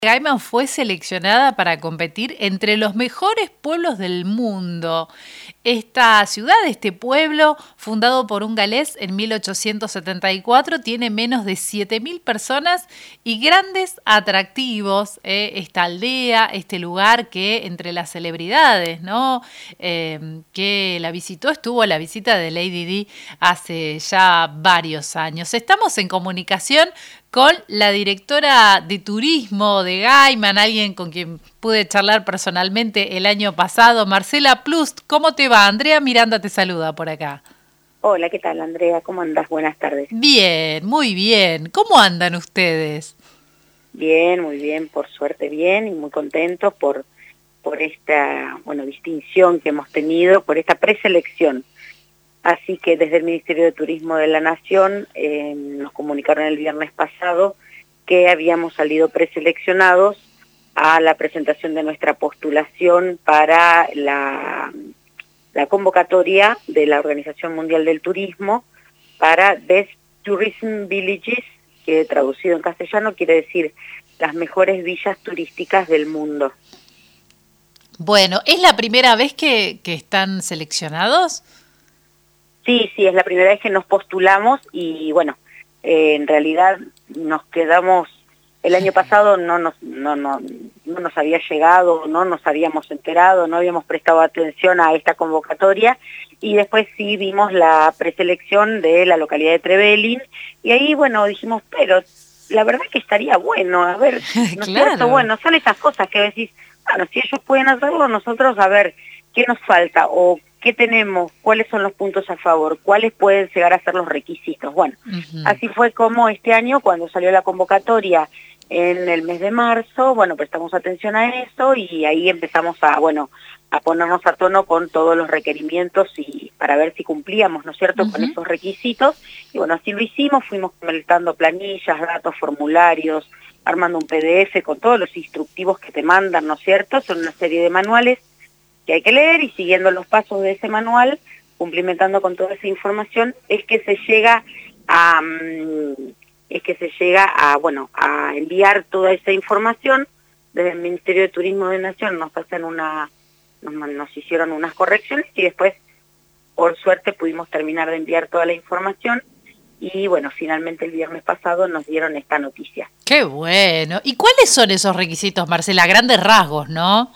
Gaiman fue seleccionada para competir entre los mejores pueblos del mundo. Esta ciudad, este pueblo, fundado por un galés en 1874, tiene menos de 7.000 personas y grandes atractivos. Esta aldea, este lugar que entre las celebridades, ¿no? Que la visitó, estuvo a la visita de Lady Di hace ya varios años. Estamos en comunicación con la directora de turismo de Gaiman, alguien con quien pude charlar personalmente el año pasado, Marcela Plust. ¿Cómo te va? Andrea Miranda te saluda por acá. Hola, ¿qué tal, Andrea? ¿Cómo andas? Buenas tardes. Bien, muy bien. ¿Cómo andan ustedes? Bien, muy bien, por suerte bien, y muy contentos por esta, distinción que hemos tenido, por esta preselección. Así que desde el Ministerio de Turismo de la Nación nos comunicaron el viernes pasado que habíamos salido preseleccionados a la presentación de nuestra postulación para la convocatoria de la Organización Mundial del Turismo para Best Tourism Villages, que traducido en castellano quiere decir las mejores villas turísticas del mundo. Bueno, ¿es la primera vez que están seleccionados? Sí, es la primera vez que nos postulamos y en realidad nos quedamos, el año pasado no nos había llegado, no nos habíamos enterado, no habíamos prestado atención a esta convocatoria y después sí vimos la preselección de la localidad de Trevelin y ahí dijimos, pero la verdad que estaría bueno, a ver, ¿no es cierto? Bueno, son esas cosas que decís, si ellos pueden hacerlo, nosotros a ver qué nos falta o qué tenemos, cuáles son los puntos a favor, cuáles pueden llegar a ser los requisitos. Bueno, así fue como este año, cuando salió la convocatoria en el mes de marzo, prestamos atención a eso y ahí empezamos a ponernos a tono con todos los requerimientos y para ver si cumplíamos, ¿no es cierto?, con esos requisitos. Y así lo hicimos, fuimos completando planillas, datos, formularios, armando un PDF con todos los instructivos que te mandan, ¿no es cierto? Son una serie de manuales que hay que leer y siguiendo los pasos de ese manual, cumplimentando con toda esa información, es que se llega a enviar toda esa información. Desde el Ministerio de Turismo de Nación nos hicieron unas correcciones y después, por suerte, pudimos terminar de enviar toda la información y finalmente el viernes pasado nos dieron esta noticia. ¡Qué bueno! ¿Y cuáles son esos requisitos, Marcela? A grandes rasgos, ¿no?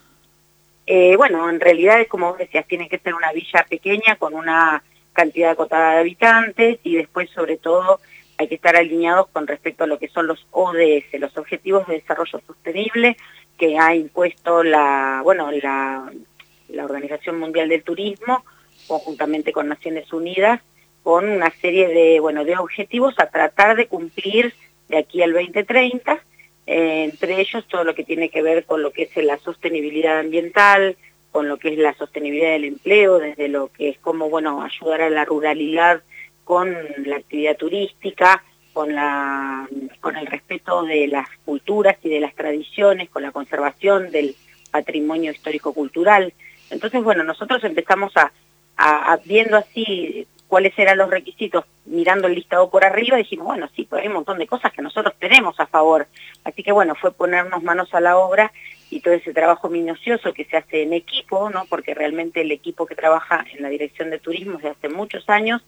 En realidad, como vos decías, tiene que ser una villa pequeña con una cantidad acotada de habitantes y después, sobre todo, hay que estar alineados con respecto a lo que son los ODS, los Objetivos de Desarrollo Sostenible, que ha impuesto la Organización Mundial del Turismo, conjuntamente con Naciones Unidas, con una serie de objetivos a tratar de cumplir de aquí al 2030, entre ellos todo lo que tiene que ver con lo que es la sostenibilidad ambiental, con lo que es la sostenibilidad del empleo, desde lo que es como ayudar a la ruralidad con la actividad turística, con el respeto de las culturas y de las tradiciones, con la conservación del patrimonio histórico-cultural. Entonces, nosotros empezamos a viendo así cuáles eran los requisitos, mirando el listado por arriba, dijimos, sí, pues hay un montón de cosas que nosotros tenemos a favor. Así que fue ponernos manos a la obra y todo ese trabajo minucioso que se hace en equipo, ¿no? Porque realmente el equipo que trabaja en la Dirección de Turismo desde hace muchos años,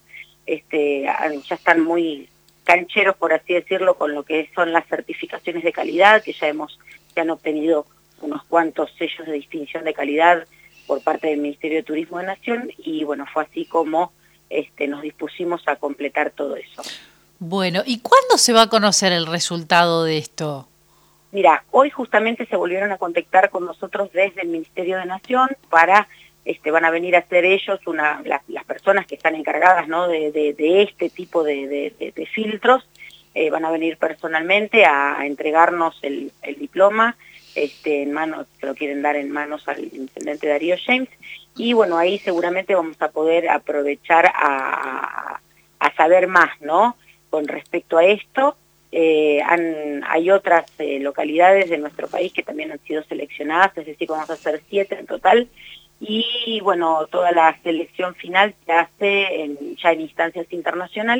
ya están muy cancheros, por así decirlo, con lo que son las certificaciones de calidad, que ya han obtenido unos cuantos sellos de distinción de calidad por parte del Ministerio de Turismo de Nación, y fue así como nos dispusimos a completar todo eso. Bueno, ¿y cuándo se va a conocer el resultado de esto? Mira, hoy justamente se volvieron a contactar con nosotros desde el Ministerio de Nación para, van a venir a ser ellos, las personas que están encargadas, ¿no?, de este tipo de filtros, van a venir personalmente a entregarnos el diploma, en manos, se lo quieren dar en manos al intendente Darío James, y ahí seguramente vamos a poder aprovechar a saber más, ¿no?, con respecto a esto. Hay otras localidades de nuestro país que también han sido seleccionadas, es decir, vamos a hacer 7 en total, y toda la selección final se hace ya en instancias internacionales,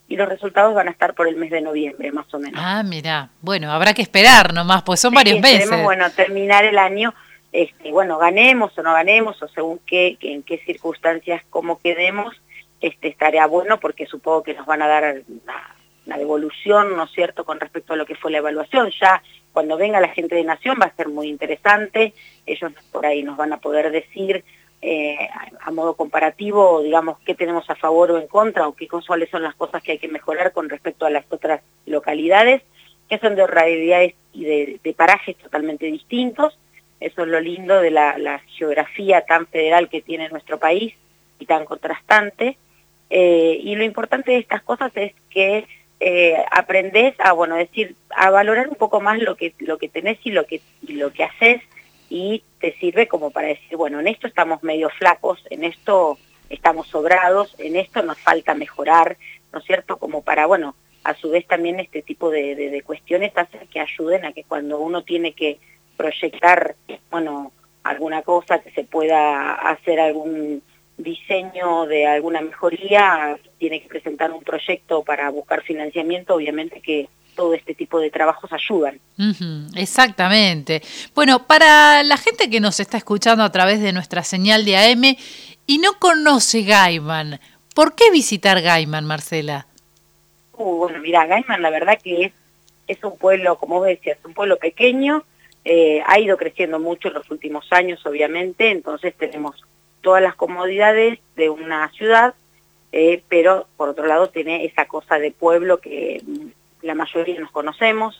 y los resultados van a estar por el mes de noviembre, más o menos. Ah, mira, bueno, habrá que esperar nomás, pues son varios meses. Esperemos, bueno, terminar el año, bueno, ganemos o no ganemos, o según en qué circunstancias, cómo quedemos, estaría bueno, porque supongo que nos van a dar una devolución, ¿no es cierto?, con respecto a lo que fue la evaluación. Ya cuando venga la gente de Nación va a ser muy interesante, ellos por ahí nos van a poder decir a modo comparativo, digamos, qué tenemos a favor o en contra, o cuáles son las cosas que hay que mejorar con respecto a las otras localidades, que son de realidades y de parajes totalmente distintos. Eso es lo lindo de la geografía tan federal que tiene nuestro país y tan contrastante. Y lo importante de estas cosas es que aprendés a, bueno, decir, a valorar un poco más lo que tenés y lo que haces, y te sirve como para decir, bueno, en esto estamos medio flacos, en esto estamos sobrados, en esto nos falta mejorar, ¿no es cierto?, como para, bueno, a su vez también este tipo de cuestiones hacen que ayuden a que cuando uno tiene que proyectar, bueno, alguna cosa, que se pueda hacer algún diseño de alguna mejoría, tiene que presentar un proyecto para buscar financiamiento, obviamente que todo este tipo de trabajos ayudan. Exactamente. Bueno, para la gente que nos está escuchando a través de nuestra señal de AM y no conoce Gaiman, ¿por qué visitar Gaiman, Marcela? Bueno, mira, Gaiman la verdad que es un pueblo, como vos decías, un pueblo pequeño, ha ido creciendo mucho en los últimos años, obviamente, entonces tenemos todas las comodidades de una ciudad, pero por otro lado tiene esa cosa de pueblo que la mayoría nos conocemos.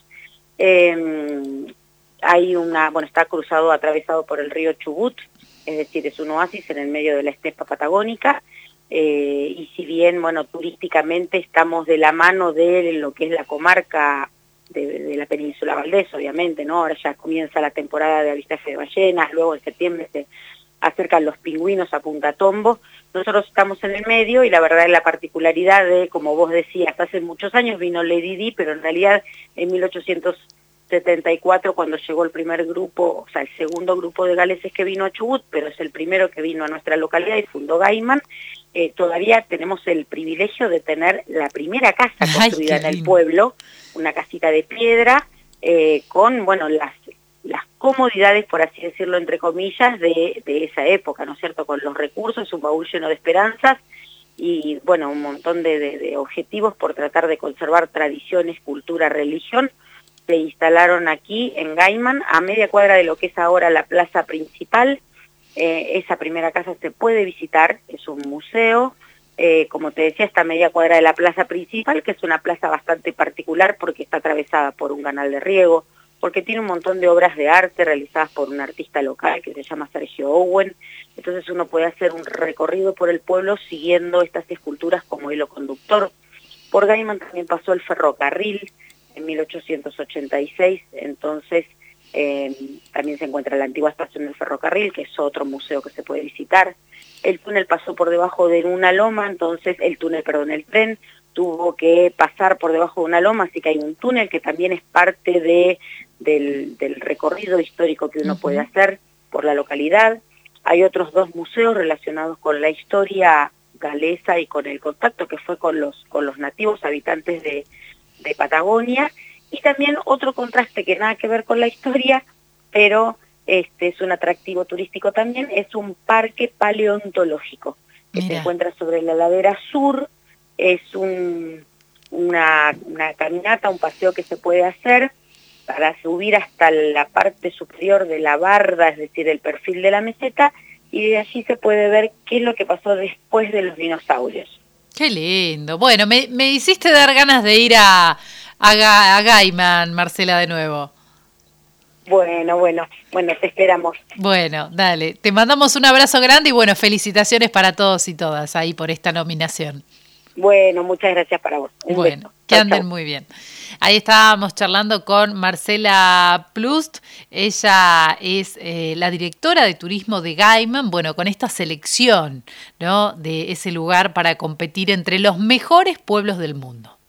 Hay bueno, está atravesado por el río Chubut, es decir, es un oasis en el medio de la estepa patagónica, y si bien, bueno, turísticamente estamos de la mano de lo que es la comarca de la península Valdés, obviamente, ¿no? Ahora ya comienza la temporada de avistaje de ballenas, luego en septiembre se acercan los pingüinos a Punta Tombo. Nosotros estamos en el medio y la verdad es la particularidad de, como vos decías, hace muchos años vino Lady Di, pero en realidad en 1874 cuando llegó el primer grupo, o sea, el segundo grupo de galeses que vino a Chubut, pero es el primero que vino a nuestra localidad y fundó Gaiman, todavía tenemos el privilegio de tener la primera casa construida en el pueblo, una casita de piedra, con, bueno, las comodidades, por así decirlo, entre comillas, de esa época, ¿no es cierto?, con los recursos, un baúl lleno de esperanzas y, bueno, un montón de objetivos por tratar de conservar tradiciones, cultura, religión. Se instalaron aquí en Gaiman, a media cuadra de lo que es ahora la plaza principal. Esa primera casa se puede visitar, es un museo, como te decía, está a media cuadra de la plaza principal, que es una plaza bastante particular porque está atravesada por un canal de riego, porque tiene un montón de obras de arte realizadas por un artista local que se llama Sergio Owen. Entonces uno puede hacer un recorrido por el pueblo siguiendo estas esculturas como hilo conductor. Por Gaiman también pasó el ferrocarril en 1886, entonces también se encuentra la antigua estación del ferrocarril, que es otro museo que se puede visitar. El túnel pasó por debajo de una loma, entonces el tren tuvo que pasar por debajo de una loma, así que hay un túnel que también es parte del recorrido histórico que uno puede hacer por la localidad. Hay otros dos museos relacionados con la historia galesa y con el contacto que fue con los nativos habitantes de Patagonia, y también otro contraste que nada que ver con la historia, pero es un atractivo turístico también, es un parque paleontológico que se encuentra sobre la ladera sur. Es una caminata, un paseo que se puede hacer para subir hasta la parte superior de la barda, es decir, el perfil de la meseta, y de allí se puede ver qué es lo que pasó después de los dinosaurios. Qué lindo. Bueno, me hiciste dar ganas de ir a Gaiman, Marcela, de nuevo. Bueno, te esperamos. Bueno, dale. Te mandamos un abrazo grande y bueno, felicitaciones para todos y todas ahí por esta nominación. Bueno, muchas gracias para vos. Bueno, que anden muy bien. Ahí estábamos charlando con Marcela Plust. Ella es la directora de turismo de Gaiman, bueno, con esta selección, ¿no?, de ese lugar para competir entre los mejores pueblos del mundo.